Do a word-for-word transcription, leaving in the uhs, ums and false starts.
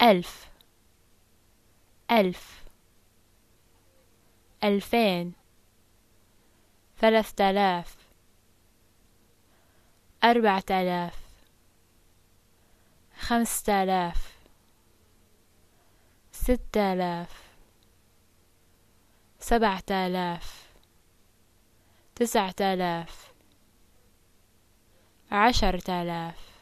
ألف، ألف، ألفين، ثلاثة آلاف، أربعة آلاف، خمسة آلاف، ستة آلاف، سبعة آلاف، تسعة آلاف، عشرة آلاف.